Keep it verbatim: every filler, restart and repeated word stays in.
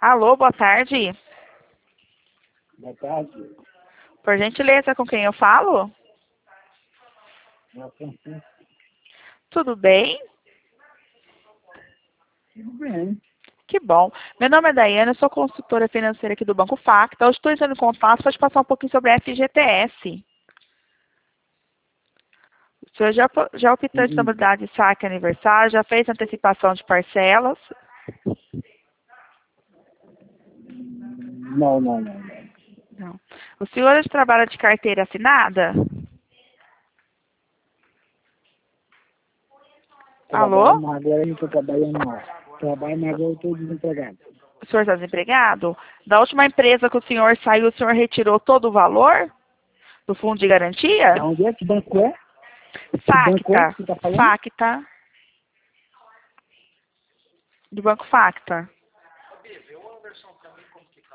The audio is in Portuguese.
Alô, boa tarde. Boa tarde. Por gentileza, com quem eu falo? É a Francisco. Tudo bem? Tudo bem. Que bom. Meu nome é Daiane, eu sou consultora financeira aqui do Banco Facta. Eu estou entrando em contato para te passar um pouquinho sobre a F G T S. O senhor já, po- já optou de Uhum. modalidade de saque aniversário, já fez antecipação de parcelas? Não, não, não, não. Não. O senhor hoje trabalha de carteira assinada? Trabalho, Alô? mas agora eu não estou trabalhando mais. Trabalho, mas agora eu estou desempregado. O senhor está desempregado? Da última empresa que o senhor saiu, o senhor retirou todo o valor do fundo de garantia? Da onde é? Que banco é? Que banco é Facta. que você está falando? Facta. Do Banco Facta.